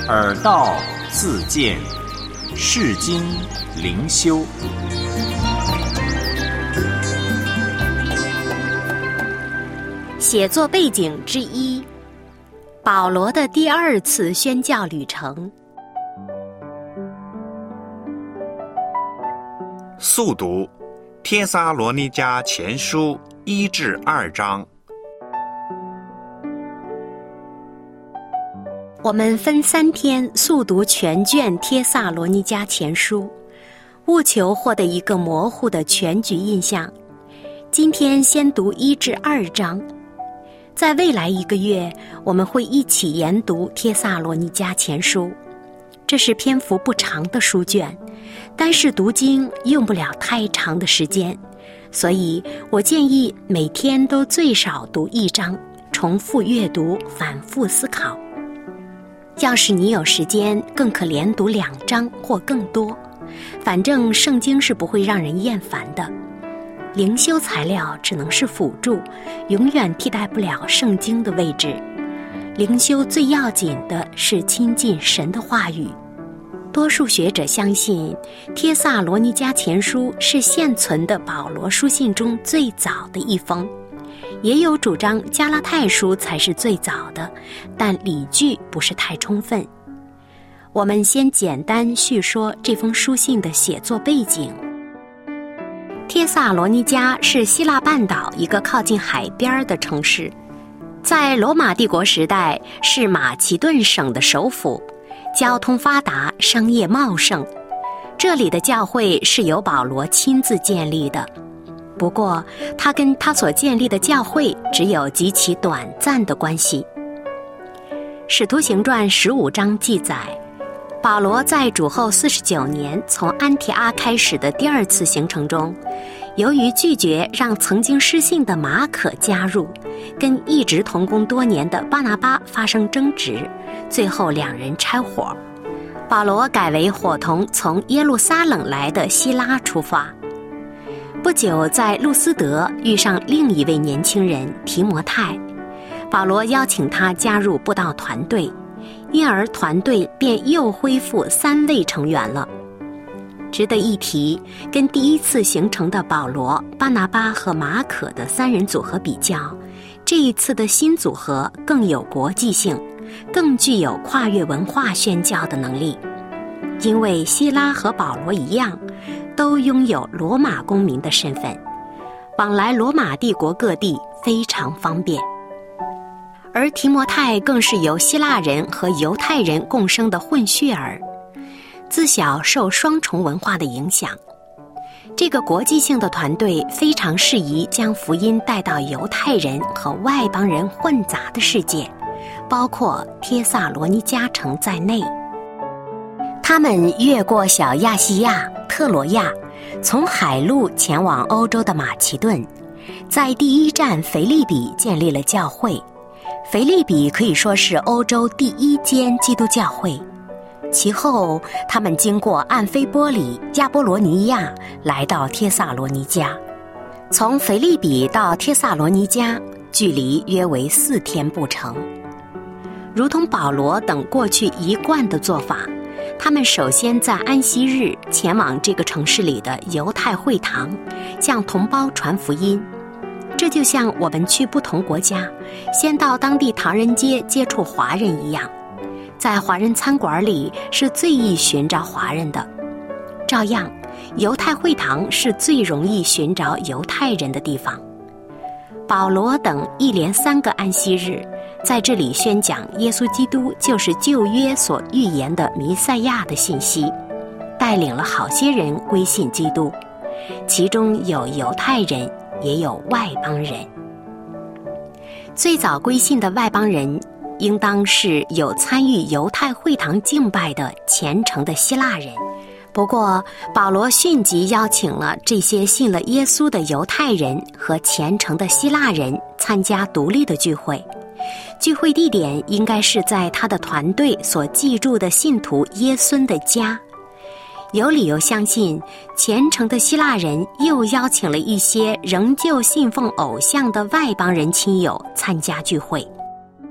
耳道自见，世经灵修。 写作背景之一，保罗的第二次宣教旅程。 速读帖撒罗尼迦前书1至2章。 我们分3天速读全卷帖撒罗尼迦前书，务求获得一个模糊的全局印象。今天先读1至2章。在未来1个月，我们会一起研读帖撒罗尼迦前书。这是篇幅不长的书卷，单是读经用不了太长的时间，所以我建议每天都最少读1章，重复阅读，反复思考。要是你有时间，更可连读2章或更多，反正圣经是不会让人厌烦的。灵修材料只能是辅助，永远替代不了圣经的位置。灵修最要紧的是亲近神的话语。多数学者相信帖撒罗尼迦前书是现存的保罗书信中最早的一封，也有主张加拉太书才是最早的，但理据不是太充分。我们先简单叙说这封书信的写作背景。帖撒罗尼迦是希腊半岛一个靠近海边的城市，在罗马帝国时代是马其顿省的首府，交通发达，商业茂盛。这里的教会是由保罗亲自建立的，不过他跟他所建立的教会只有极其短暂的关系。使徒行传15章记载，保罗在主后49年从安提阿开始的第2次行程中，由于拒绝让曾经失信的马可加入，跟一直同工多年的巴拿巴发生争执，最后2人拆伙。保罗改为伙同从耶路撒冷来的希拉出发。不久在路斯德遇上另一位年轻人提摩太，保罗邀请他加入布道团队，因而团队便又恢复3位成员了。值得一提，跟第1次形成的保罗、巴拿巴和马可的3人组合比较，这一次的新组合更有国际性，更具有跨越文化宣教的能力。因为希拉和保罗一样，都拥有罗马公民的身份，往来罗马帝国各地非常方便。而提摩太更是由希腊人和犹太人共生的混血儿，自小受双重文化的影响。这个国际性的团队非常适宜将福音带到犹太人和外邦人混杂的世界，包括帖撒罗尼迦城在内。他们越过小亚细亚、特罗亚，从海路前往欧洲的马其顿，在第1站腓立比建立了教会。腓立比可以说是欧洲第1间基督教会。其后他们经过暗菲波里、亚波罗尼亚，来到帖撒罗尼迦。从腓立比到帖撒罗尼迦距离约为4天步程。如同保罗等过去一贯的做法，他们首先在安息日前往这个城市里的犹太会堂，向同胞传福音。这就像我们去不同国家，先到当地唐人街接触华人一样，在华人餐馆里是最易寻找华人的。照样，犹太会堂是最容易寻找犹太人的地方。保罗等一连3个安息日，在这里宣讲耶稣基督就是旧约所预言的弥赛亚的信息，带领了好些人归信基督，其中有犹太人，也有外邦人。最早归信的外邦人，应当是有参与犹太会堂敬拜的虔诚的希腊人。不过，保罗迅即邀请了这些信了耶稣的犹太人和虔诚的希腊人参加独立的聚会。聚会地点应该是在他的团队所记住的信徒耶孙的家。有理由相信，虔诚的希腊人又邀请了一些仍旧信奉偶像的外邦人亲友参加聚会。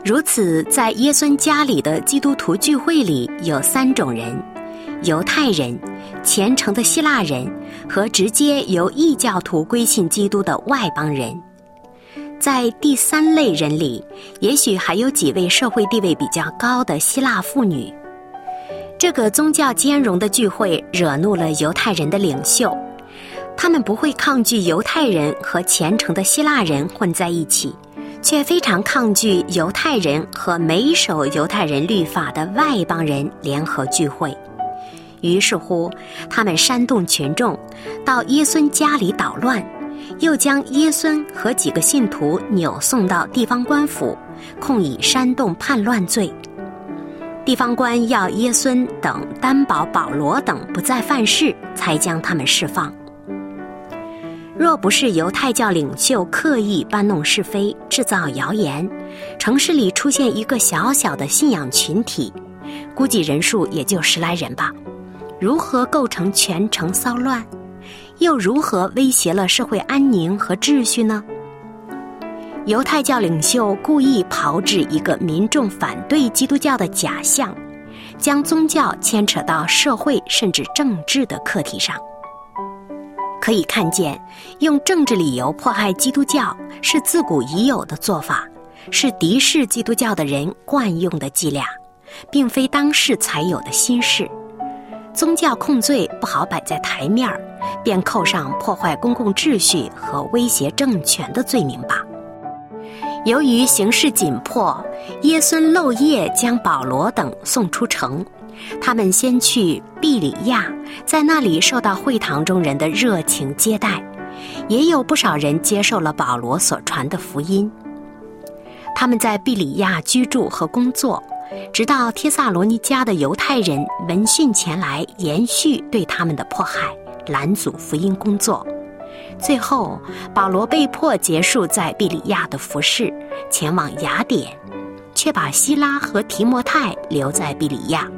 如此，在耶稣家里的基督徒聚会里有3种人：犹太人、虔诚的希腊人和直接由异教徒归信基督的外邦人。在第3类人里，也许还有几位社会地位比较高的希腊妇女。这个宗教兼容的聚会惹怒了犹太人的领袖，他们不会抗拒犹太人和虔诚的希腊人混在一起，却非常抗拒犹太人和没守犹太人律法的外邦人联合聚会。于是乎，他们煽动群众到耶稣家里捣乱，又将耶稣和几个信徒扭送到地方官府，控以煽动叛乱罪。地方官要耶稣等担保保罗等不再犯事，才将他们释放。若不是犹太教领袖刻意搬弄是非，制造谣言，城市里出现一个小小的信仰群体，估计人数也就10来人吧，如何构成全城骚乱？又如何威胁了社会安宁和秩序呢？犹太教领袖故意炮制一个民众反对基督教的假象，将宗教牵扯到社会甚至政治的课题上。可以看见，用政治理由迫害基督教是自古已有的做法，是敌视基督教的人惯用的伎俩，并非当世才有的新事。宗教控罪不好摆在台面，便扣上破坏公共秩序和威胁政权的罪名吧。由于形势紧迫，耶稣漏夜将保罗等送出城，他们先去庇里亚，在那里受到会堂中人的热情接待，也有不少人接受了保罗所传的福音。他们在庇里亚居住和工作，直到帖撒罗尼迦的犹太人闻讯前来，延续对他们的迫害，拦阻福音工作。最后，保罗被迫结束在庇里亚的服事，前往雅典，却把希拉和提摩太留在庇里亚。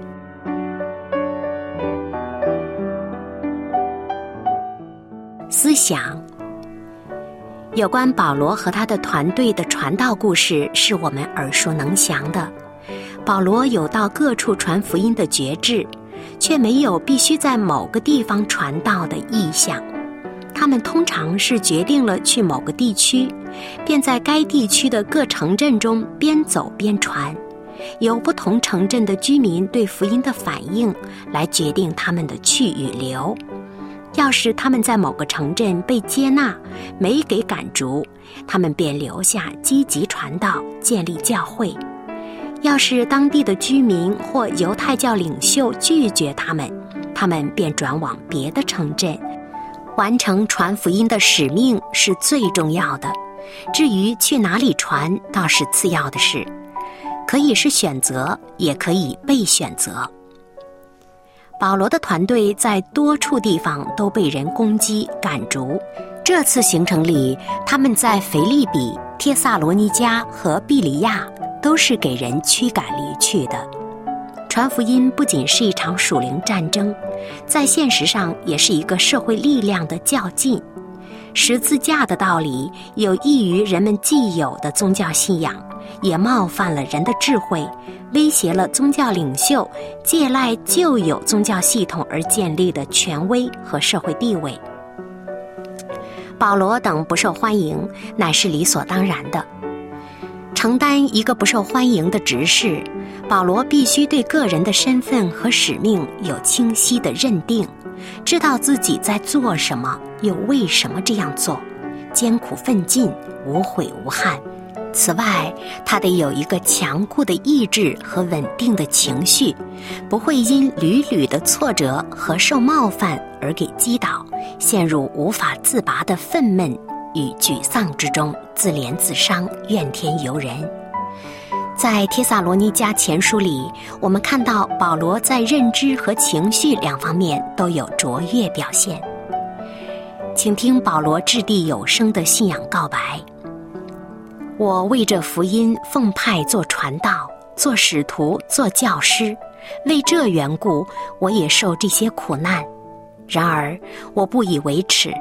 思想有关保罗和他的团队的传道故事是我们耳熟能详的。保罗有到各处传福音的决志，却没有必须在某个地方传道的意向。他们通常是决定了去某个地区，便在该地区的各城镇中边走边传，由不同城镇的居民对福音的反应来决定他们的去与留。要是他们在某个城镇被接纳，没给赶逐，他们便留下积极传道，建立教会。要是当地的居民或犹太教领袖拒绝他们，他们便转往别的城镇。完成传福音的使命是最重要的，至于去哪里传倒是次要的事，可以是选择，也可以被选择。保罗的团队在多处地方都被人攻击赶逐，这次行程里，他们在腓立比、帖撒罗尼迦和庇里亚都是给人驱赶离去的。传福音不仅是一场属灵战争，在现实上也是一个社会力量的较劲。十字架的道理有益于人们既有的宗教信仰，也冒犯了人的智慧，威胁了宗教领袖借赖旧有宗教系统而建立的权威和社会地位。保罗等不受欢迎，乃是理所当然的。承担一个不受欢迎的职事，保罗必须对个人的身份和使命有清晰的认定，知道自己在做什么，又为什么这样做，艰苦奋进，无悔无憾。此外，他得有一个强固的意志和稳定的情绪，不会因屡屡的挫折和受冒犯而给击倒，陷入无法自拔的愤懑与沮丧之中，自怜自伤，怨天尤人。在帖撒罗尼迦前书里，我们看到保罗在认知和情绪两方面都有卓越表现。请听保罗掷地有声的信仰告白：我为这福音奉派做传道，做使徒，做教师，为这缘故，我也受这些苦难。然而我不以为耻，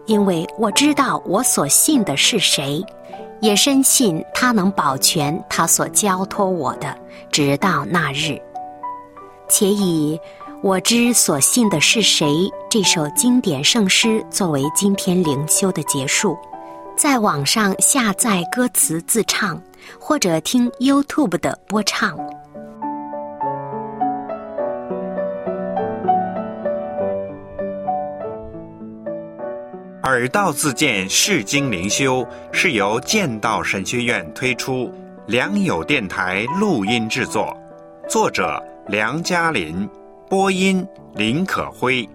因为我知道我所信的是谁，也深信他能保全他所交托我的，直到那日。且以我知所信的是谁这首经典圣诗作为今天灵修的结束，在网上下载歌词自唱，或者听 YouTube 的播唱。 耳道自荐释经灵修是由剑道神学院推出，良友电台录音制作，作者梁嘉林，播音林可辉。